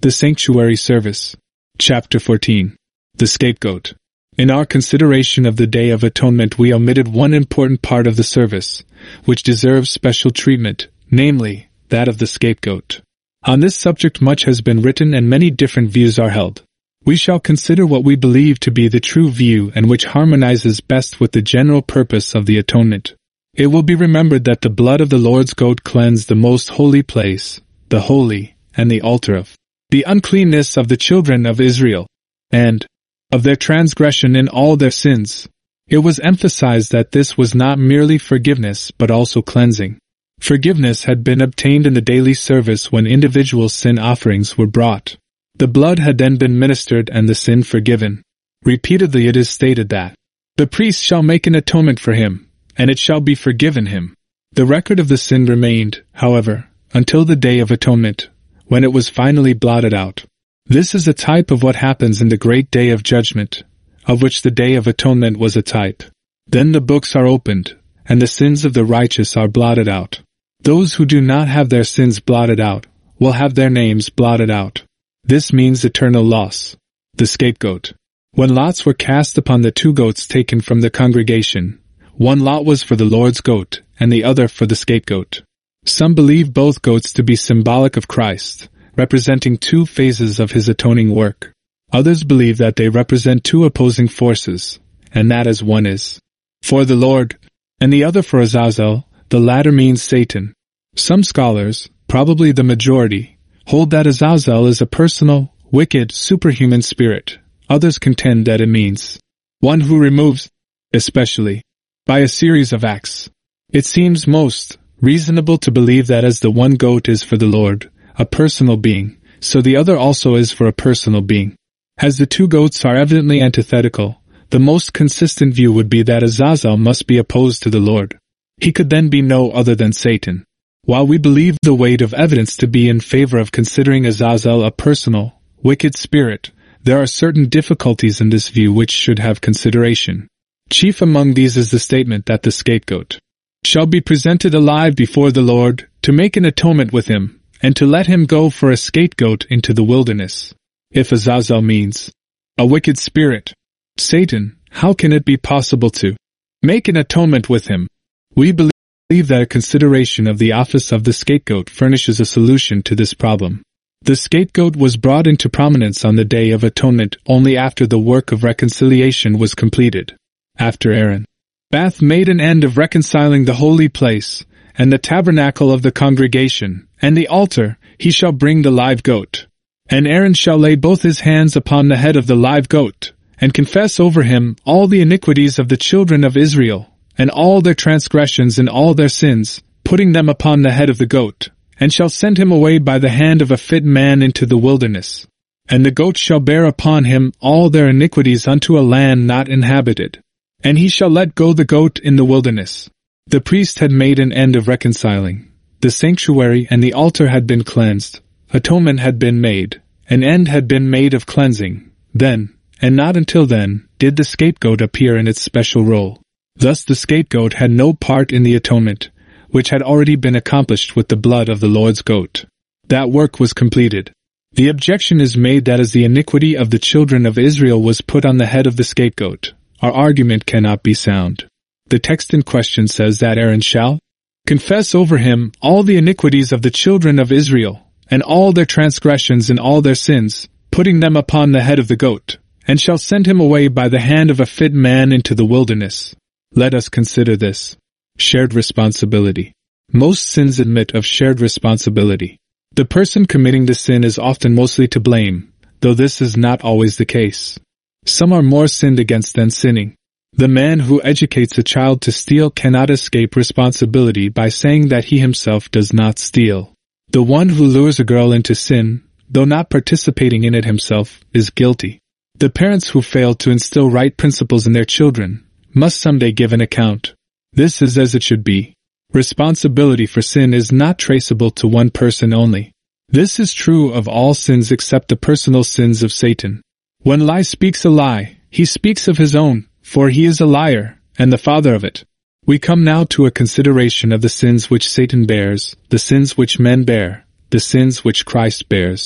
The Sanctuary Service. Chapter 14. The Scapegoat. In our consideration of the Day of Atonement we omitted one important part of the service, which deserves special treatment, namely, that of the scapegoat. On this subject much has been written and many different views are held. We shall consider what we believe to be the true view and which harmonizes best with the general purpose of the atonement. It will be remembered that the blood of the Lord's goat cleansed the most holy place, the holy, and the altar of the uncleanness of the children of Israel, and of their transgression in all their sins. It was emphasized that this was not merely forgiveness but also cleansing. Forgiveness had been obtained in the daily service when individual sin offerings were brought. The blood had then been ministered and the sin forgiven. Repeatedly it is stated that the priest shall make an atonement for him, and it shall be forgiven him. The record of the sin remained, however, until the Day of Atonement, when it was finally blotted out. This is a type of what happens in the great Day of Judgment, of which the Day of Atonement was a type. Then the books are opened, and the sins of the righteous are blotted out. Those who do not have their sins blotted out will have their names blotted out. This means eternal loss. The scapegoat. When lots were cast upon the two goats taken from the congregation, one lot was for the Lord's goat, and the other for the scapegoat. Some believe both goats to be symbolic of Christ, representing two phases of his atoning work. Others believe that they represent two opposing forces, and that as one is for the Lord, and the other for Azazel. The latter means Satan. Some scholars, probably the majority, hold that Azazel is a personal, wicked, superhuman spirit. Others contend that it means one who removes, especially by a series of acts. It seems most reasonable to believe that as the one goat is for the Lord, a personal being, so the other also is for a personal being. As the two goats are evidently antithetical, the most consistent view would be that Azazel must be opposed to the Lord. He could then be no other than Satan. While we believe the weight of evidence to be in favor of considering Azazel a personal, wicked spirit, there are certain difficulties in this view which should have consideration. Chief among these is the statement that the scapegoat shall be presented alive before the Lord, to make an atonement with him, and to let him go for a scapegoat into the wilderness. If Azazel means a wicked spirit, Satan, how can it be possible to make an atonement with him? We believe that a consideration of the office of the scapegoat furnishes a solution to this problem. The scapegoat was brought into prominence on the Day of Atonement only after the work of reconciliation was completed. After Aaron hath made an end of reconciling the holy place, and the tabernacle of the congregation, and the altar, he shall bring the live goat. And Aaron shall lay both his hands upon the head of the live goat, and confess over him all the iniquities of the children of Israel, and all their transgressions and all their sins, putting them upon the head of the goat, and shall send him away by the hand of a fit man into the wilderness. And the goat shall bear upon him all their iniquities unto a land not inhabited. And he shall let go the goat in the wilderness. The priest had made an end of reconciling. The sanctuary and the altar had been cleansed. Atonement had been made. An end had been made of cleansing. Then, and not until then, did the scapegoat appear in its special role. Thus the scapegoat had no part in the atonement, which had already been accomplished with the blood of the Lord's goat. That work was completed. The objection is made that as the iniquity of the children of Israel was put on the head of the scapegoat, our argument cannot be sound. The text in question says that Aaron shall confess over him all the iniquities of the children of Israel, and all their transgressions and all their sins, putting them upon the head of the goat, and shall send him away by the hand of a fit man into the wilderness. Let us consider this. Shared responsibility. Most sins admit of shared responsibility. The person committing the sin is often mostly to blame, though this is not always the case. Some are more sinned against than sinning. The man who educates a child to steal cannot escape responsibility by saying that he himself does not steal. The one who lures a girl into sin, though not participating in it himself, is guilty. The parents who fail to instill right principles in their children must someday give an account. This is as it should be. Responsibility for sin is not traceable to one person only. This is true of all sins except the personal sins of Satan. When lie speaks a lie, he speaks of his own, for he is a liar, and the father of it. We come now to a consideration of the sins which Satan bears, the sins which men bear, the sins which Christ bears.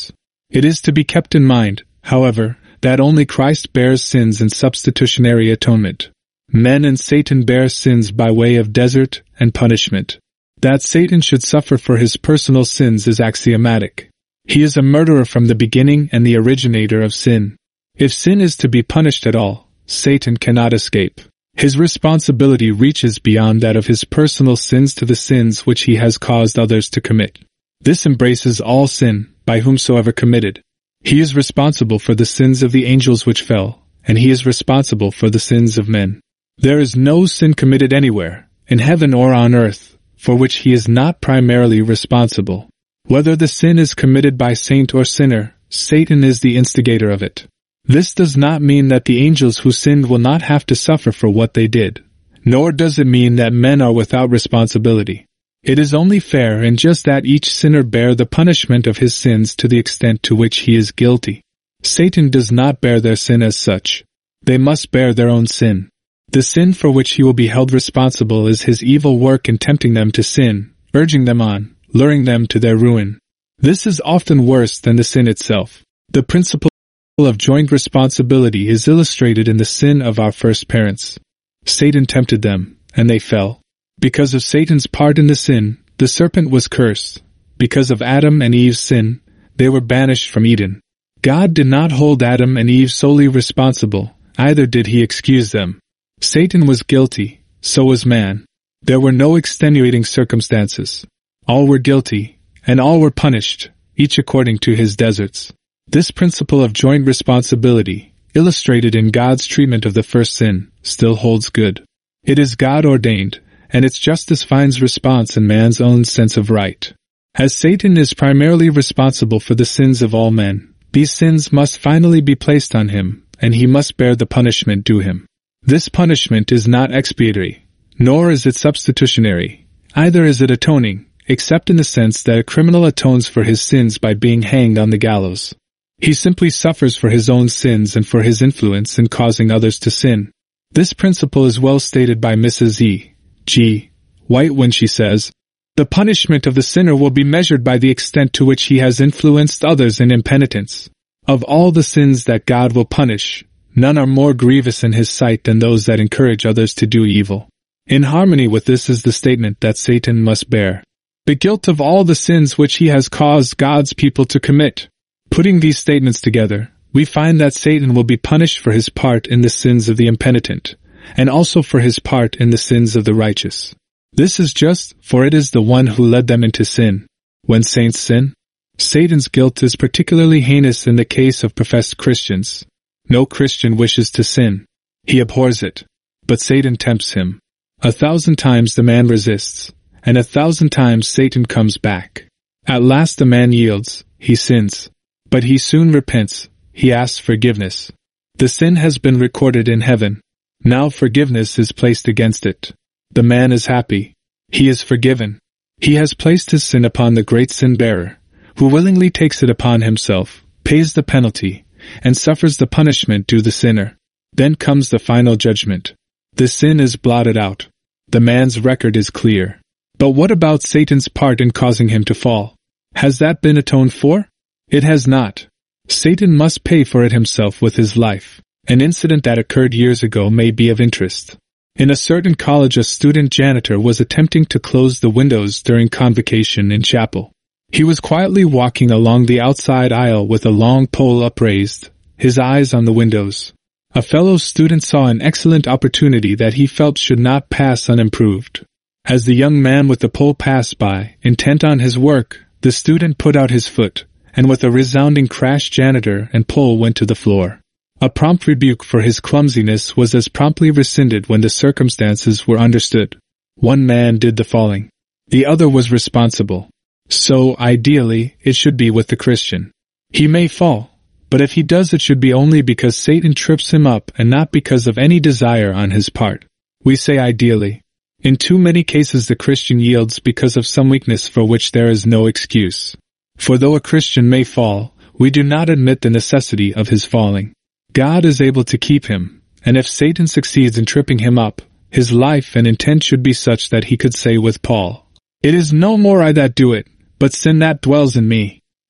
It is to be kept in mind, however, that only Christ bears sins in substitutionary atonement. Men and Satan bear sins by way of desert and punishment. That Satan should suffer for his personal sins is axiomatic. He is a murderer from the beginning and the originator of sin. If sin is to be punished at all, Satan cannot escape. His responsibility reaches beyond that of his personal sins to the sins which he has caused others to commit. This embraces all sin, by whomsoever committed. He is responsible for the sins of the angels which fell, and he is responsible for the sins of men. There is no sin committed anywhere, in heaven or on earth, for which he is not primarily responsible. Whether the sin is committed by saint or sinner, Satan is the instigator of it. This does not mean that the angels who sinned will not have to suffer for what they did, nor does it mean that men are without responsibility. It is only fair and just that each sinner bear the punishment of his sins to the extent to which he is guilty. Satan does not bear their sin as such. They must bear their own sin. The sin for which he will be held responsible is his evil work in tempting them to sin, urging them on, luring them to their ruin. This is often worse than the sin itself. The principle of joint responsibility is illustrated in the sin of our first parents. Satan tempted them, and they fell. Because of Satan's part in the sin, the serpent was cursed. Because of Adam and Eve's sin, they were banished from Eden. God did not hold Adam and Eve solely responsible, either did he excuse them. Satan was guilty, so was man. There were no extenuating circumstances. All were guilty, and all were punished, each according to his deserts. This principle of joint responsibility, illustrated in God's treatment of the first sin, still holds good. It is God-ordained, and its justice finds response in man's own sense of right. As Satan is primarily responsible for the sins of all men, these sins must finally be placed on him, and he must bear the punishment due him. This punishment is not expiatory, nor is it substitutionary, either is it atoning, except in the sense that a criminal atones for his sins by being hanged on the gallows. He simply suffers for his own sins and for his influence in causing others to sin. This principle is well stated by Mrs. E. G. White when she says, "The punishment of the sinner will be measured by the extent to which he has influenced others in impenitence. Of all the sins that God will punish, none are more grievous in his sight than those that encourage others to do evil." In harmony with this is the statement that Satan must bear the guilt of all the sins which he has caused God's people to commit. Putting these statements together, we find that Satan will be punished for his part in the sins of the impenitent, and also for his part in the sins of the righteous. This is just, for it is the one who led them into sin. When saints sin, Satan's guilt is particularly heinous in the case of professed Christians. No Christian wishes to sin. He abhors it. But Satan tempts him. 1,000 times the man resists, and 1,000 times Satan comes back. At last the man yields, he sins. But he soon repents, he asks forgiveness. The sin has been recorded in heaven. Now forgiveness is placed against it. The man is happy. He is forgiven. He has placed his sin upon the great sin-bearer, who willingly takes it upon himself, pays the penalty, and suffers the punishment due the sinner. Then comes the final judgment. The sin is blotted out. The man's record is clear. But what about Satan's part in causing him to fall? Has that been atoned for? It has not. Satan must pay for it himself with his life. An incident that occurred years ago may be of interest. In a certain college, a student janitor was attempting to close the windows during convocation in chapel. He was quietly walking along the outside aisle with a long pole upraised, his eyes on the windows. A fellow student saw an excellent opportunity that he felt should not pass unimproved. As the young man with the pole passed by, intent on his work, the student put out his foot, and with a resounding crash, janitor and pole went to the floor. A prompt rebuke for his clumsiness was as promptly rescinded when the circumstances were understood. One man did the falling. The other was responsible. So, ideally, it should be with the Christian. He may fall, but if he does, it should be only because Satan trips him up and not because of any desire on his part. We say ideally. In too many cases the Christian yields because of some weakness for which there is no excuse. For though a Christian may fall, we do not admit the necessity of his falling. God is able to keep him, and if Satan succeeds in tripping him up, his life and intent should be such that he could say with Paul, "It is no more I that do it, but sin that dwells in me."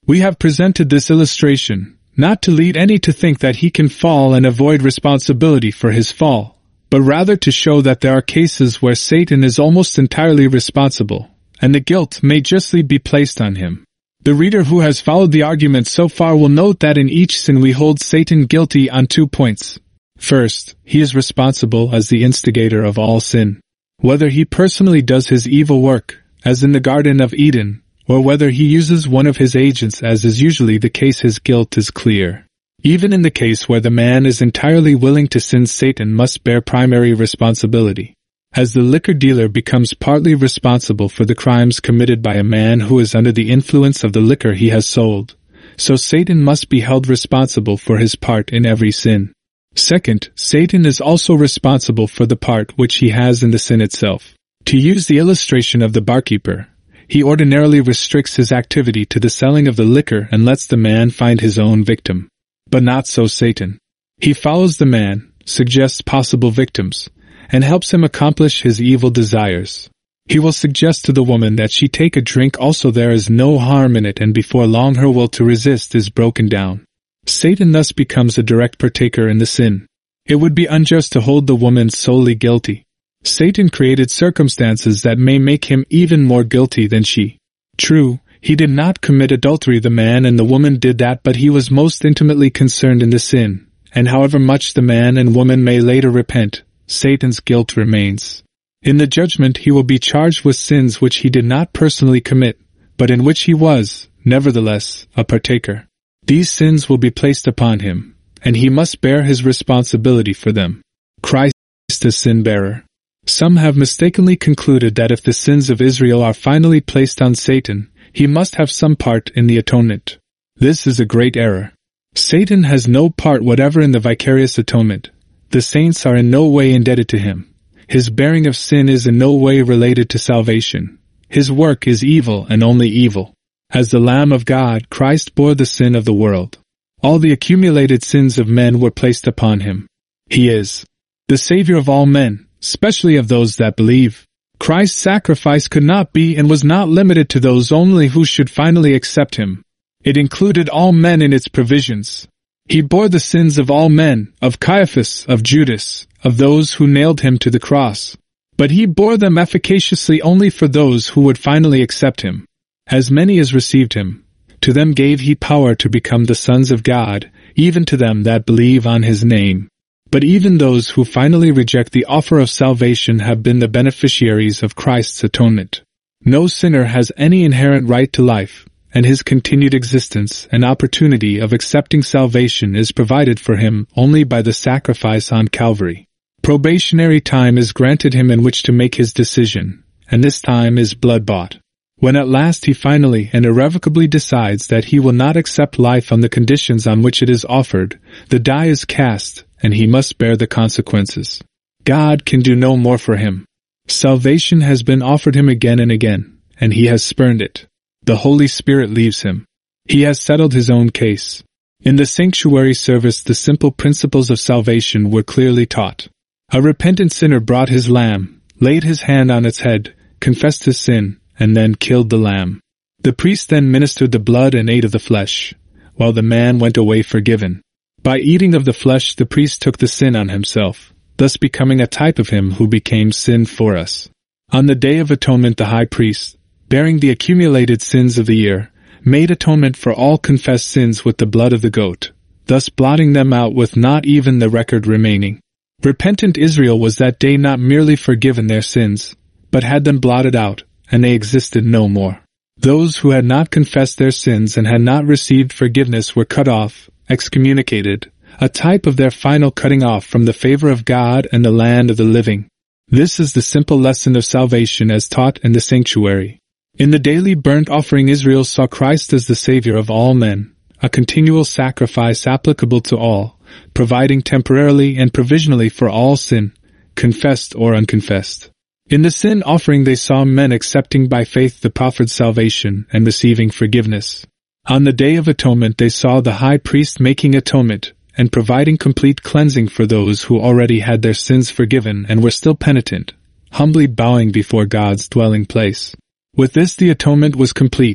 We have presented this illustration, not to lead any to think that he can fall and avoid responsibility for his fall, but rather to show that there are cases where Satan is almost entirely responsible, and the guilt may justly be placed on him. The reader who has followed the argument so far will note that in each sin we hold Satan guilty on 2 points. First, he is responsible as the instigator of all sin. Whether he personally does his evil work, as in the Garden of Eden, or whether he uses one of his agents as is usually the case, his guilt is clear. Even in the case where the man is entirely willing to sin, Satan must bear primary responsibility. As the liquor dealer becomes partly responsible for the crimes committed by a man who is under the influence of the liquor he has sold, so Satan must be held responsible for his part in every sin. Second, Satan is also responsible for the part which he has in the sin itself. To use the illustration of the barkeeper, he ordinarily restricts his activity to the selling of the liquor and lets the man find his own victim. But not so Satan. He follows the man, suggests possible victims, and helps him accomplish his evil desires. He will suggest to the woman that she take a drink also. There is no harm in it, and before long her will to resist is broken down. Satan thus becomes a direct partaker in the sin. It would be unjust to hold the woman solely guilty. Satan created circumstances that may make him even more guilty than she. True, he did not commit adultery, the man and the woman did that, but he was most intimately concerned in the sin, and however much the man and woman may later repent, Satan's guilt remains. In the judgment he will be charged with sins which he did not personally commit, but in which he was, nevertheless, a partaker. These sins will be placed upon him, and he must bear his responsibility for them. Christ is sin-bearer. Some have mistakenly concluded that if the sins of Israel are finally placed on Satan, he must have some part in the atonement. This is a great error. Satan has no part whatever in the vicarious atonement. The saints are in no way indebted to him. His bearing of sin is in no way related to salvation. His work is evil and only evil. As the Lamb of God, Christ bore the sin of the world. All the accumulated sins of men were placed upon him. He is the Savior of all men, especially of those that believe. Christ's sacrifice could not be and was not limited to those only who should finally accept him. It included all men in its provisions. He bore the sins of all men, of Caiaphas, of Judas, of those who nailed him to the cross. But he bore them efficaciously only for those who would finally accept him. As many as received him, to them gave he power to become the sons of God, even to them that believe on his name. But even those who finally reject the offer of salvation have been the beneficiaries of Christ's atonement. No sinner has any inherent right to life, and his continued existence and opportunity of accepting salvation is provided for him only by the sacrifice on Calvary. Probationary time is granted him in which to make his decision, and this time is blood-bought. When at last he finally and irrevocably decides that he will not accept life on the conditions on which it is offered, the die is cast, and he must bear the consequences. God can do no more for him. Salvation has been offered him again and again, and he has spurned it. The Holy Spirit leaves him. He has settled his own case. In the sanctuary service the simple principles of salvation were clearly taught. A repentant sinner brought his lamb, laid his hand on its head, confessed his sin, and then killed the lamb. The priest then ministered the blood and ate of the flesh, while the man went away forgiven. By eating of the flesh the priest took the sin on himself, thus becoming a type of him who became sin for us. On the Day of Atonement the high priest, bearing the accumulated sins of the year, made atonement for all confessed sins with the blood of the goat, thus blotting them out with not even the record remaining. Repentant Israel was that day not merely forgiven their sins, but had them blotted out, and they existed no more. Those who had not confessed their sins and had not received forgiveness were cut off, excommunicated, a type of their final cutting off from the favor of God and the land of the living. This is the simple lesson of salvation as taught in the sanctuary. In the daily burnt offering Israel saw Christ as the Savior of all men, a continual sacrifice applicable to all, providing temporarily and provisionally for all sin, confessed or unconfessed. In the sin offering they saw men accepting by faith the proffered salvation and receiving forgiveness. On the Day of Atonement they saw the high priest making atonement and providing complete cleansing for those who already had their sins forgiven and were still penitent, humbly bowing before God's dwelling place. With this the atonement was complete,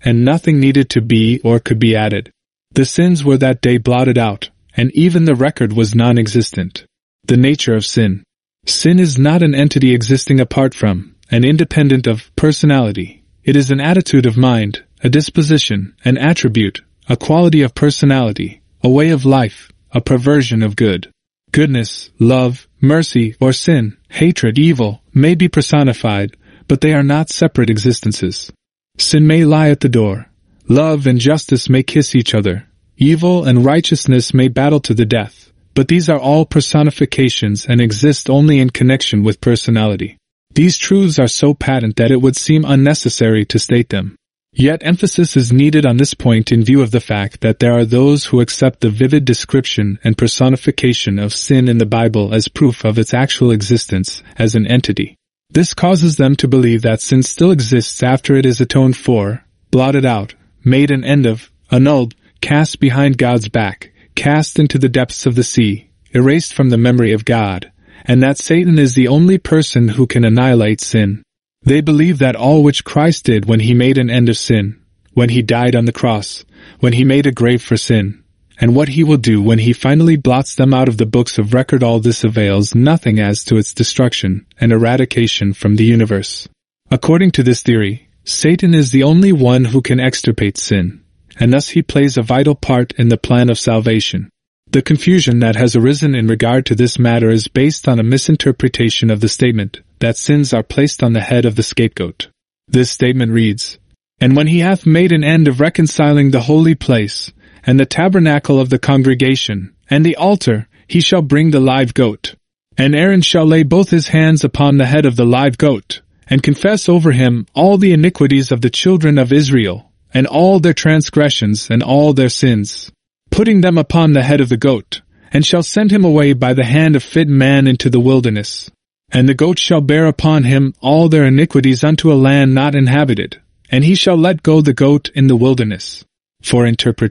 and nothing needed to be or could be added. The sins were that day blotted out, and even the record was non-existent. The nature of sin. Sin is not an entity existing apart from, and independent of, personality. It is an attitude of mind, a disposition, an attribute, a quality of personality, a way of life, a perversion of good. Goodness, love, mercy, or sin, hatred, evil, may be personified, but they are not separate existences. Sin may lie at the door. Love and justice may kiss each other. Evil and righteousness may battle to the death, but these are all personifications and exist only in connection with personality. These truths are so patent that it would seem unnecessary to state them. Yet emphasis is needed on this point in view of the fact that there are those who accept the vivid description and personification of sin in the Bible as proof of its actual existence as an entity. This causes them to believe that sin still exists after it is atoned for, blotted out, made an end of, annulled, cast behind God's back, cast into the depths of the sea, erased from the memory of God, and that Satan is the only person who can annihilate sin. They believe that all which Christ did when he made an end of sin, when he died on the cross, when he made a grave for sin, and what he will do when he finally blots them out of the books of record, all this avails nothing as to its destruction and eradication from the universe. According to this theory, Satan is the only one who can extirpate sin, and thus he plays a vital part in the plan of salvation. The confusion that has arisen in regard to this matter is based on a misinterpretation of the statement that sins are placed on the head of the scapegoat. This statement reads, "And when he hath made an end of reconciling the holy place, and the tabernacle of the congregation, and the altar, he shall bring the live goat. And Aaron shall lay both his hands upon the head of the live goat, and confess over him all the iniquities of the children of Israel, and all their transgressions and all their sins, putting them upon the head of the goat, and shall send him away by the hand of fit man into the wilderness. And the goat shall bear upon him all their iniquities unto a land not inhabited, and he shall let go the goat in the wilderness." For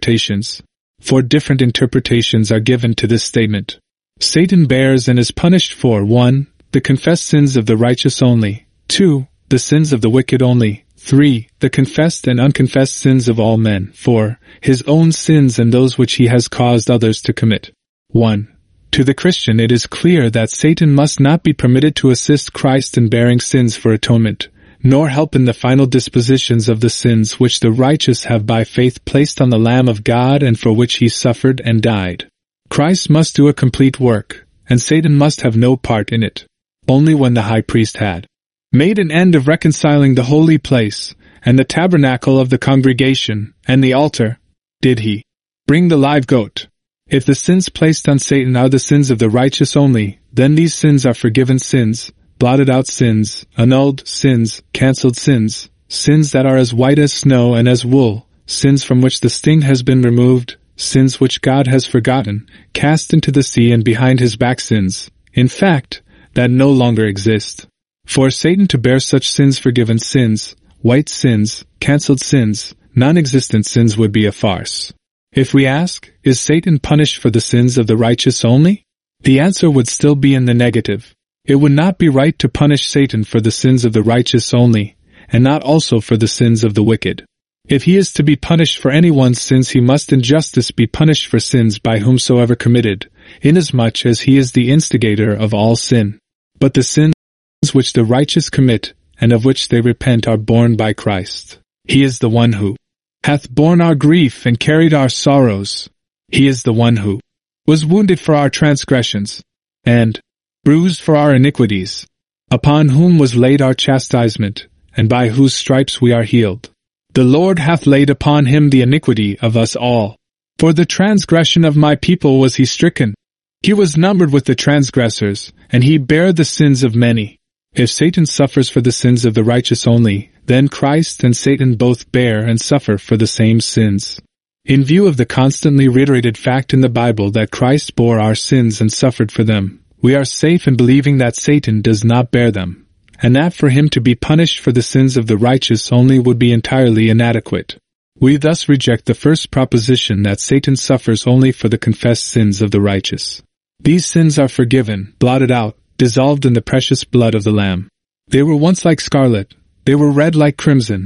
different interpretations are given to this statement. Satan bears and is punished for 1. The confessed sins of the righteous only, 2. The sins of the wicked only, 3. The confessed and unconfessed sins of all men, 4. His own sins and those which he has caused others to commit. 1. To the Christian it is clear that Satan must not be permitted to assist Christ in bearing sins for atonement, nor help in the final dispositions of the sins which the righteous have by faith placed on the Lamb of God and for which he suffered and died. Christ must do a complete work, and Satan must have no part in it. Only when the high priest had made an end of reconciling the holy place, and the tabernacle of the congregation, and the altar, did he bring the live goat. If the sins placed on Satan are the sins of the righteous only, then these sins are forgiven sins, blotted out sins, annulled sins, cancelled sins, sins that are as white as snow and as wool, sins from which the sting has been removed, sins which God has forgotten, cast into the sea and behind his back sins, in fact, that no longer exist. For Satan to bear such sins, forgiven sins, white sins, cancelled sins, non-existent sins would be a farce. If we ask, is Satan punished for the sins of the righteous only? The answer would still be in the negative. It would not be right to punish Satan for the sins of the righteous only, and not also for the sins of the wicked. If he is to be punished for anyone's sins, he must in justice be punished for sins by whomsoever committed, inasmuch as he is the instigator of all sin. But the sins which the righteous commit, and of which they repent, are borne by Christ. He is the one who hath borne our grief and carried our sorrows. He is the one who was wounded for our transgressions, and bruised for our iniquities, upon whom was laid our chastisement, and by whose stripes we are healed. The Lord hath laid upon him the iniquity of us all. For the transgression of my people was he stricken. He was numbered with the transgressors, and he bare the sins of many. If Satan suffers for the sins of the righteous only, then Christ and Satan both bear and suffer for the same sins. In view of the constantly reiterated fact in the Bible that Christ bore our sins and suffered for them, we are safe in believing that Satan does not bear them, and that for him to be punished for the sins of the righteous only would be entirely inadequate. We thus reject the first proposition that Satan suffers only for the confessed sins of the righteous. These sins are forgiven, blotted out, dissolved in the precious blood of the Lamb. They were once like scarlet, they were red like crimson,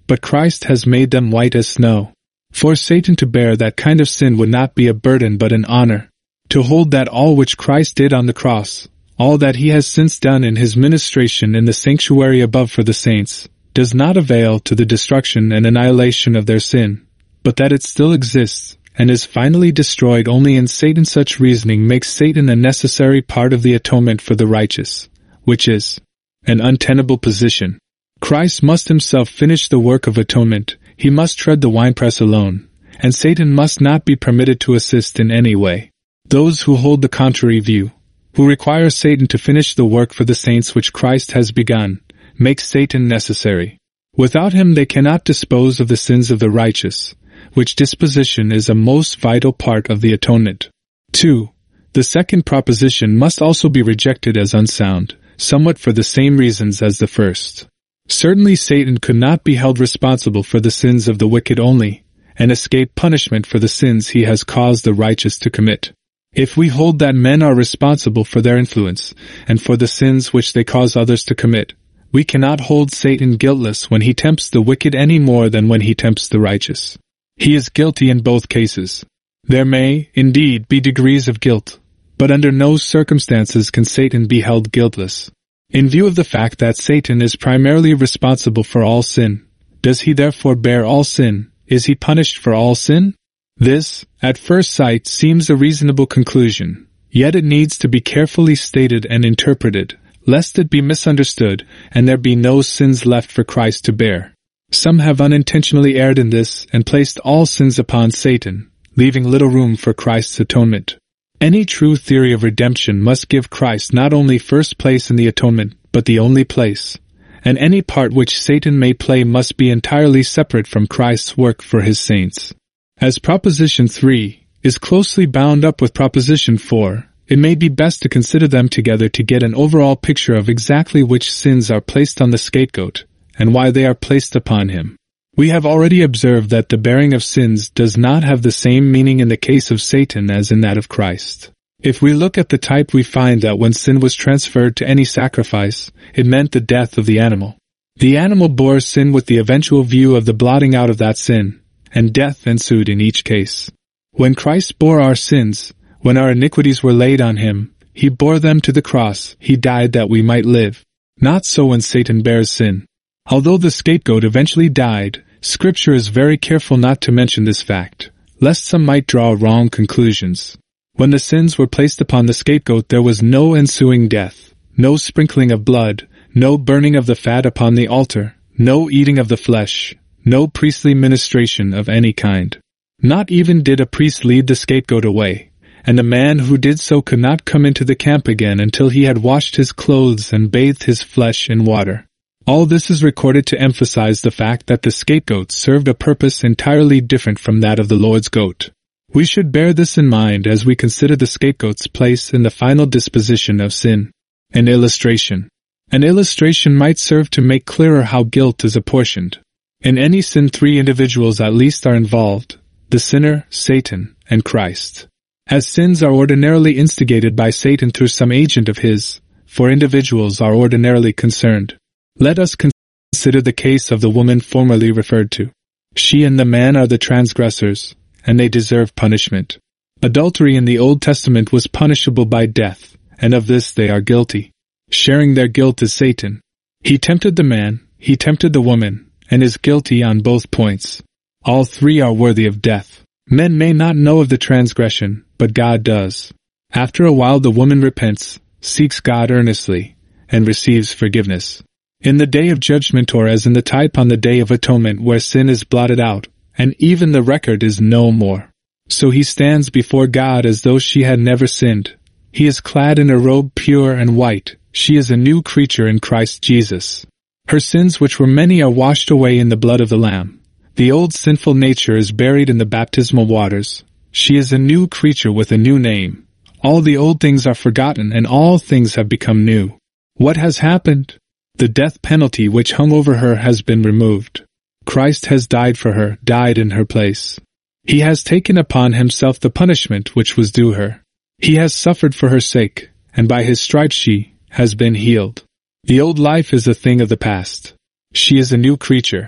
but Christ has made them white as snow. For Satan to bear that kind of sin would not be a burden but an honor. To hold that all which Christ did on the cross, all that he has since done in his ministration in the sanctuary above for the saints, does not avail to the destruction and annihilation of their sin, but that it still exists, and is finally destroyed only in Satan. Such reasoning makes Satan a necessary part of the atonement for the righteous, which is an untenable position. Christ must himself finish the work of atonement, he must tread the winepress alone, and Satan must not be permitted to assist in any way. Those who hold the contrary view, who require Satan to finish the work for the saints which Christ has begun, make Satan necessary. Without him they cannot dispose of the sins of the righteous, which disposition is a most vital part of the atonement. 2. The second proposition must also be rejected as unsound, somewhat for the same reasons as the first. Certainly Satan could not be held responsible for the sins of the wicked only, and escape punishment for the sins he has caused the righteous to commit. If we hold that men are responsible for their influence, and for the sins which they cause others to commit, we cannot hold Satan guiltless when he tempts the wicked any more than when he tempts the righteous. He is guilty in both cases. There may, indeed, be degrees of guilt, but under no circumstances can Satan be held guiltless. In view of the fact that Satan is primarily responsible for all sin, does he therefore bear all sin? Is he punished for all sin? This, at first sight, seems a reasonable conclusion, yet it needs to be carefully stated and interpreted, lest it be misunderstood and there be no sins left for Christ to bear. Some have unintentionally erred in this and placed all sins upon Satan, leaving little room for Christ's atonement. Any true theory of redemption must give Christ not only first place in the atonement, but the only place, and any part which Satan may play must be entirely separate from Christ's work for his saints. As Proposition 3 is closely bound up with Proposition 4, it may be best to consider them together to get an overall picture of exactly which sins are placed on the scapegoat, and why they are placed upon him. We have already observed that the bearing of sins does not have the same meaning in the case of Satan as in that of Christ. If we look at the type, we find that when sin was transferred to any sacrifice, it meant the death of the animal. The animal bore sin with the eventual view of the blotting out of that sin, and death ensued in each case. When Christ bore our sins, when our iniquities were laid on him, he bore them to the cross, he died that we might live. Not so when Satan bears sin. Although the scapegoat eventually died, Scripture is very careful not to mention this fact, lest some might draw wrong conclusions. When the sins were placed upon the scapegoat there was no ensuing death, no sprinkling of blood, no burning of the fat upon the altar, no eating of the flesh, no priestly ministration of any kind. Not even did a priest lead the scapegoat away, and the man who did so could not come into the camp again until he had washed his clothes and bathed his flesh in water. All this is recorded to emphasize the fact that the scapegoat served a purpose entirely different from that of the Lord's goat. We should bear this in mind as we consider the scapegoat's place in the final disposition of sin. An illustration. An illustration might serve to make clearer how guilt is apportioned. In any sin 3 individuals at least are involved: the sinner, Satan, and Christ. As sins are ordinarily instigated by Satan through some agent of his, for individuals are ordinarily concerned. Let us consider the case of the woman formerly referred to. She and the man are the transgressors, and they deserve punishment. Adultery in the Old Testament was punishable by death, and of this they are guilty. Sharing their guilt is Satan. He tempted the man, he tempted the woman, and is guilty on both points. All three are worthy of death. Men may not know of the transgression, but God does. After a while the woman repents, seeks God earnestly, and receives forgiveness. In the day of judgment, or as in the type on the day of atonement where sin is blotted out, and even the record is no more. So he stands before God as though she had never sinned. He is clad in a robe pure and white. She is a new creature in Christ Jesus. Her sins, which were many, are washed away in the blood of the Lamb. The old sinful nature is buried in the baptismal waters. She is a new creature with a new name. All the old things are forgotten and all things have become new. What has happened? The death penalty which hung over her has been removed. Christ has died for her, died in her place. He has taken upon himself the punishment which was due her. He has suffered for her sake, and by his stripes she has been healed. The old life is a thing of the past. She is a new creature.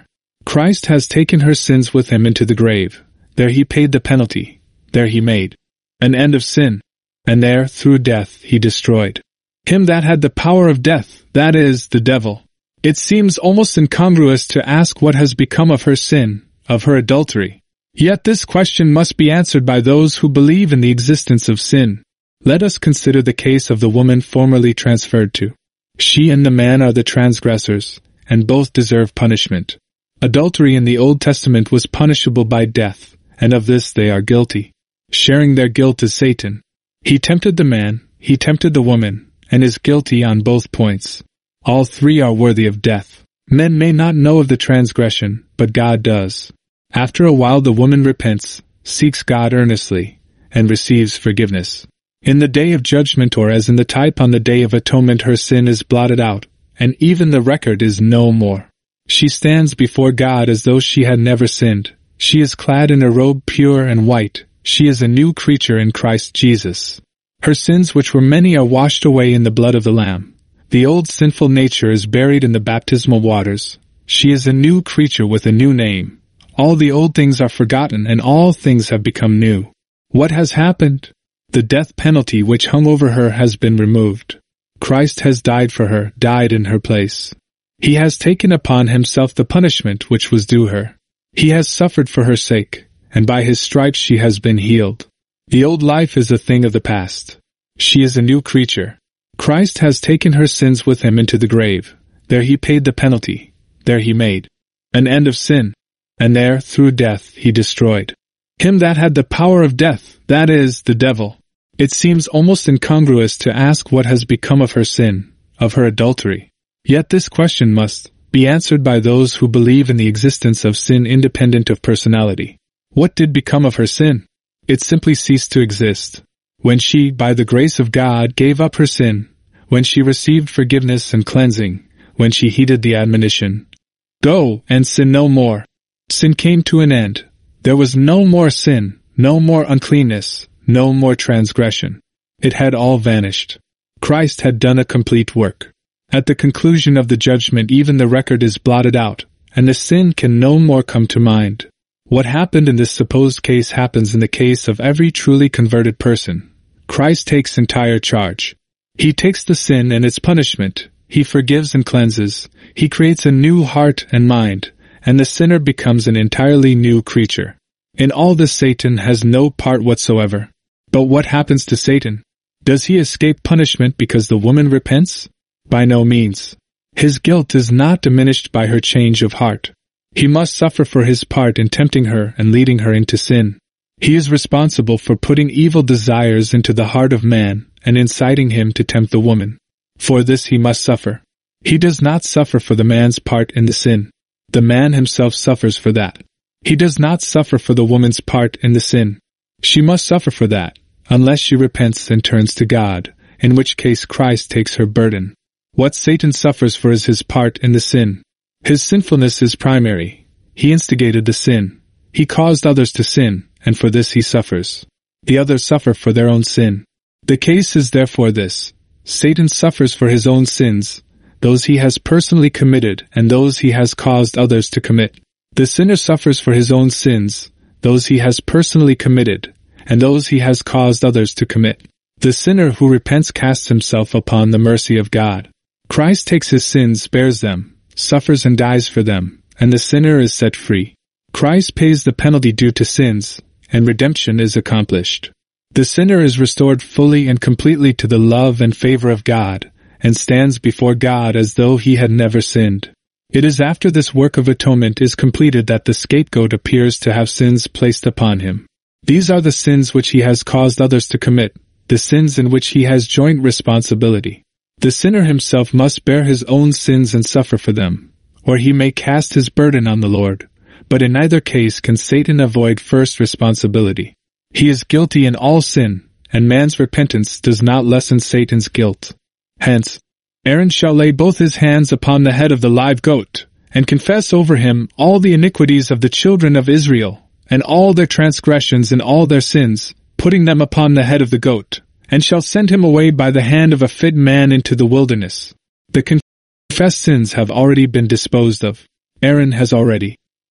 Christ has taken her sins with him into the grave. There he paid the penalty. There he made an end of sin. And there, through death, he destroyed him that had the power of death, that is, the devil. It seems almost incongruous to ask what has become of her sin, of her adultery. Yet this question must be answered by those who believe in the existence of sin. Let us consider the case of the woman formerly transferred to. She and the man are the transgressors, and both deserve punishment. Adultery in the Old Testament was punishable by death, and of this they are guilty. Sharing their guilt is Satan. He tempted the man, he tempted the woman, and is guilty on both points. All three are worthy of death. Men may not know of the transgression, but God does. After a while the woman repents, seeks God earnestly, and receives forgiveness. In the day of judgment, or as in the type on the day of atonement, her sin is blotted out, and even the record is no more. She stands before God as though she had never sinned. She is clad in a robe pure and white. She is a new creature in Christ Jesus. Her sins, which were many, are washed away in the blood of the Lamb. The old sinful nature is buried in the baptismal waters. She is a new creature with a new name. All the old things are forgotten, and all things have become new. What has happened? The death penalty which hung over her has been removed. Christ has died for her, died in her place. He has taken upon himself the punishment which was due her. He has suffered for her sake, and by his stripes she has been healed. The old life is a thing of the past. She is a new creature. Christ has taken her sins with him into the grave. There he paid the penalty. There he made an end of sin. And there, through death, he destroyed him that had the power of death, that is, the devil. It seems almost incongruous to ask what has become of her sin, of her adultery. Yet this question must be answered by those who believe in the existence of sin independent of personality. What did become of her sin? It simply ceased to exist. When she, by the grace of God, gave up her sin, when she received forgiveness and cleansing, when she heeded the admonition, "Go and sin no more," sin came to an end. There was no more sin, no more uncleanness, no more transgression. It had all vanished. Christ had done a complete work. At the conclusion of the judgment, even the record is blotted out, and the sin can no more come to mind. What happened in this supposed case happens in the case of every truly converted person. Christ takes entire charge. He takes the sin and its punishment. He forgives and cleanses. He creates a new heart and mind, and the sinner becomes an entirely new creature. In all this Satan has no part whatsoever. But what happens to Satan? Does he escape punishment because the woman repents? By no means. His guilt is not diminished by her change of heart. He must suffer for his part in tempting her and leading her into sin. He is responsible for putting evil desires into the heart of man and inciting him to tempt the woman. For this he must suffer. He does not suffer for the man's part in the sin. The man himself suffers for that. He does not suffer for the woman's part in the sin. She must suffer for that, unless she repents and turns to God, in which case Christ takes her burden. What Satan suffers for is his part in the sin. His sinfulness is primary. He instigated the sin. He caused others to sin, and for this he suffers. The others suffer for their own sin. The case is therefore this: Satan suffers for his own sins, those he has personally committed and those he has caused others to commit. The sinner suffers for his own sins, those he has personally committed, and those he has caused others to commit. The sinner who repents casts himself upon the mercy of God. Christ takes his sins, bears them, suffers and dies for them, and the sinner is set free. Christ pays the penalty due to sins, and redemption is accomplished. The sinner is restored fully and completely to the love and favor of God, and stands before God as though he had never sinned. It is after this work of atonement is completed that the scapegoat appears to have sins placed upon him. These are the sins which he has caused others to commit, the sins in which he has joint responsibility. The sinner himself must bear his own sins and suffer for them, or he may cast his burden on the Lord, but in neither case can Satan avoid first responsibility. He is guilty in all sin, and man's repentance does not lessen Satan's guilt. Hence, Aaron shall lay both his hands upon the head of the live goat, and confess over him all the iniquities of the children of Israel, and all their transgressions and all their sins, putting them upon the head of the goat, and shall send him away by the hand of a fit man into the wilderness. The confessed sins have already been disposed of. Aaron has already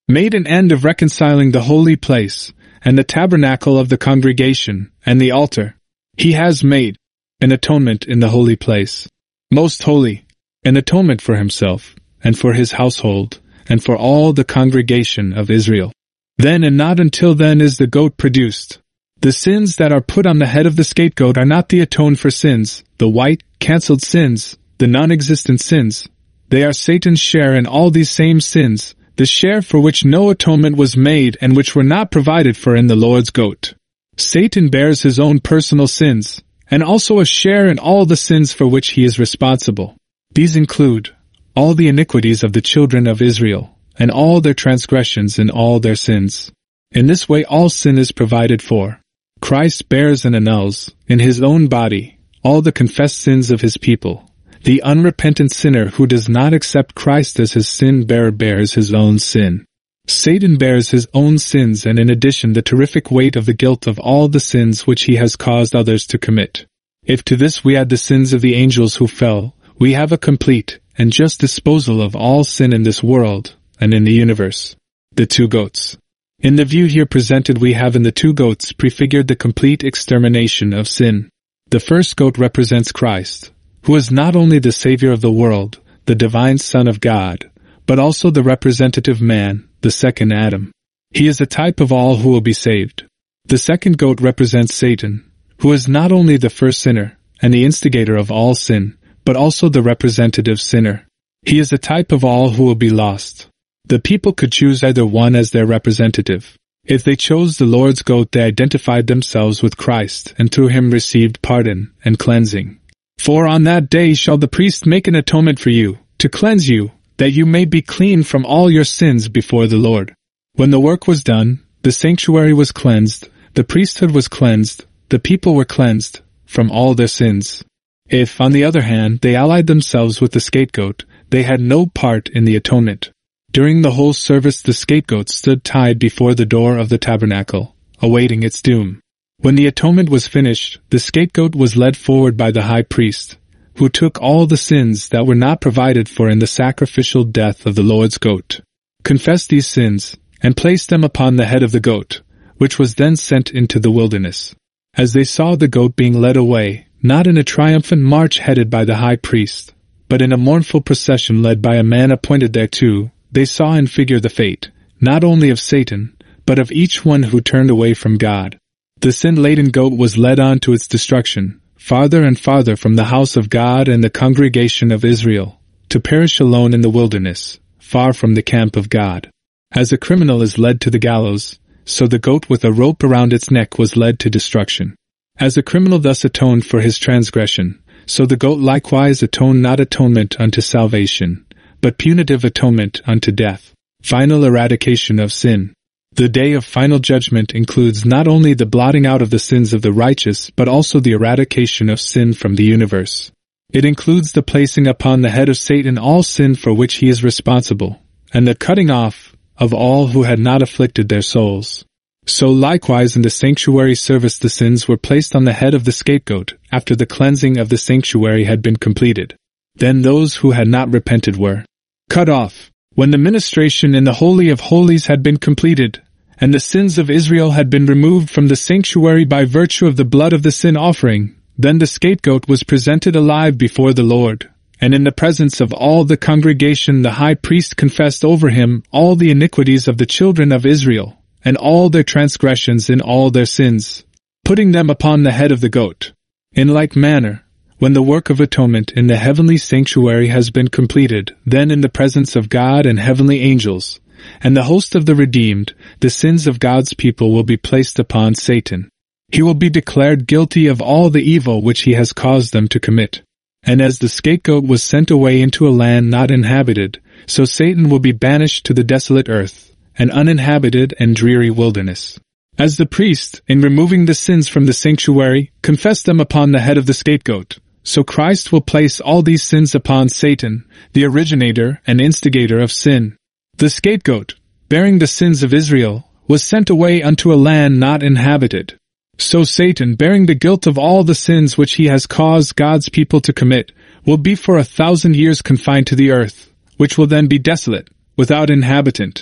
made an end of reconciling the holy place, and the tabernacle of the congregation, and the altar. He has made an atonement in the holy place, most holy, an atonement for himself, and for his household, and for all the congregation of Israel. Then and not until then is the goat produced. The sins that are put on the head of the scapegoat are not the atone for sins, the white, cancelled sins, the non-existent sins. They are Satan's share in all these same sins, the share for which no atonement was made and which were not provided for in the Lord's goat. Satan bears his own personal sins, and also a share in all the sins for which he is responsible. These include all the iniquities of the children of Israel, and all their transgressions and all their sins. In this way all sin is provided for. Christ bears and annuls, in his own body, all the confessed sins of his people. The unrepentant sinner who does not accept Christ as his sin-bearer bears his own sin. Satan bears his own sins and in addition the terrific weight of the guilt of all the sins which he has caused others to commit. If to this we add the sins of the angels who fell, we have a complete and just disposal of all sin in this world and in the universe. The two goats. In the view here presented we have in the two goats prefigured the complete extermination of sin. The first goat represents Christ, who is not only the Savior of the world, the divine Son of God, but also the representative man, the second Adam. He is a type of all who will be saved. The second goat represents Satan, who is not only the first sinner and the instigator of all sin, but also the representative sinner. He is a type of all who will be lost. The people could choose either one as their representative. If they chose the Lord's goat, they identified themselves with Christ and through him received pardon and cleansing. For on that day shall the priest make an atonement for you, to cleanse you, that you may be clean from all your sins before the Lord. When the work was done, the sanctuary was cleansed, the priesthood was cleansed, the people were cleansed from all their sins. If, on the other hand, they allied themselves with the scapegoat, they had no part in the atonement. During the whole service the scapegoat stood tied before the door of the tabernacle, awaiting its doom. When the atonement was finished, the scapegoat was led forward by the high priest, who took all the sins that were not provided for in the sacrificial death of the Lord's goat, confessed these sins, and placed them upon the head of the goat, which was then sent into the wilderness. As they saw the goat being led away, not in a triumphant march headed by the high priest, but in a mournful procession led by a man appointed thereto, they saw in figure the fate, not only of Satan, but of each one who turned away from God. The sin-laden goat was led on to its destruction, farther and farther from the house of God and the congregation of Israel, to perish alone in the wilderness, far from the camp of God. As a criminal is led to the gallows, so the goat with a rope around its neck was led to destruction. As a criminal thus atoned for his transgression, so the goat likewise atoned not atonement unto salvation, but punitive atonement unto death, final eradication of sin. The day of final judgment includes not only the blotting out of the sins of the righteous, but also the eradication of sin from the universe. It includes the placing upon the head of Satan all sin for which he is responsible, and the cutting off of all who had not afflicted their souls. So likewise in the sanctuary service the sins were placed on the head of the scapegoat after the cleansing of the sanctuary had been completed. Then those who had not repented were cut off. When the ministration in the Holy of Holies had been completed, and the sins of Israel had been removed from the sanctuary by virtue of the blood of the sin offering, then the scapegoat was presented alive before the Lord, and in the presence of all the congregation the high priest confessed over him all the iniquities of the children of Israel, and all their transgressions and all their sins, putting them upon the head of the goat. In like manner, when the work of atonement in the heavenly sanctuary has been completed, then in the presence of God and heavenly angels, and the host of the redeemed, the sins of God's people will be placed upon Satan. He will be declared guilty of all the evil which he has caused them to commit. And as the scapegoat was sent away into a land not inhabited, so Satan will be banished to the desolate earth, an uninhabited and dreary wilderness. As the priest, in removing the sins from the sanctuary, confessed them upon the head of the scapegoat, so Christ will place all these sins upon Satan, the originator and instigator of sin. The scapegoat, bearing the sins of Israel, was sent away unto a land not inhabited. So Satan, bearing the guilt of all the sins which he has caused God's people to commit, will be for 1,000 years confined to the earth, which will then be desolate, without inhabitant.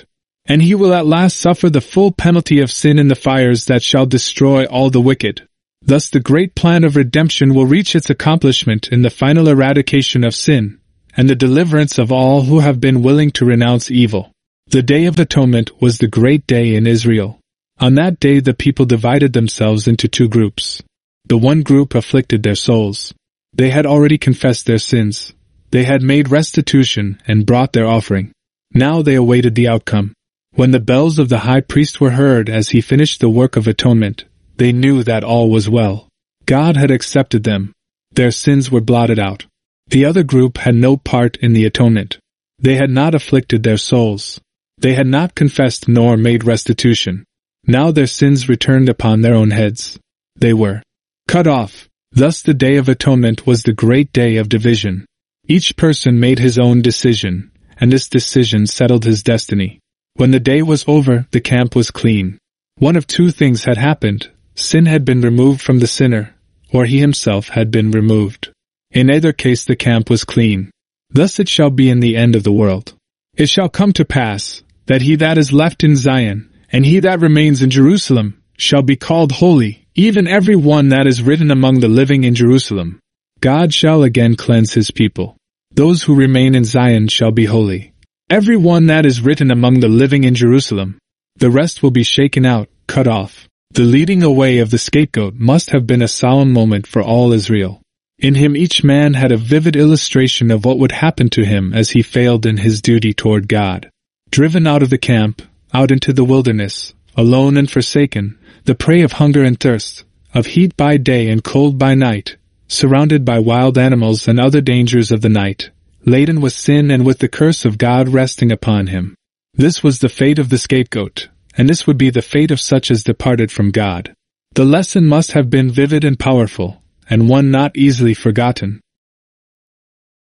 and he will at last suffer the full penalty of sin in the fires that shall destroy all the wicked. Thus the great plan of redemption will reach its accomplishment in the final eradication of sin, and the deliverance of all who have been willing to renounce evil. The Day of Atonement was the great day in Israel. On that day the people divided themselves into two groups. The one group afflicted their souls. They had already confessed their sins. They had made restitution and brought their offering. Now they awaited the outcome. When the bells of the high priest were heard as he finished the work of atonement, they knew that all was well. God had accepted them. Their sins were blotted out. The other group had no part in the atonement. They had not afflicted their souls. They had not confessed nor made restitution. Now their sins returned upon their own heads. They were cut off. Thus the Day of Atonement was the great day of division. Each person made his own decision, and this decision settled his destiny. When the day was over, the camp was clean. One of two things had happened: sin had been removed from the sinner, or he himself had been removed. In either case the camp was clean. Thus it shall be in the end of the world. It shall come to pass, that he that is left in Zion, and he that remains in Jerusalem, shall be called holy, even every one that is written among the living in Jerusalem. God shall again cleanse his people. Those who remain in Zion shall be holy. Every one that is written among the living in Jerusalem. The rest will be shaken out, cut off. The leading away of the scapegoat must have been a solemn moment for all Israel. In him each man had a vivid illustration of what would happen to him as he failed in his duty toward God. Driven out of the camp, out into the wilderness, alone and forsaken, the prey of hunger and thirst, of heat by day and cold by night, surrounded by wild animals and other dangers of the night, laden with sin and with the curse of God resting upon him. This was the fate of the scapegoat, and this would be the fate of such as departed from God. The lesson must have been vivid and powerful, and one not easily forgotten.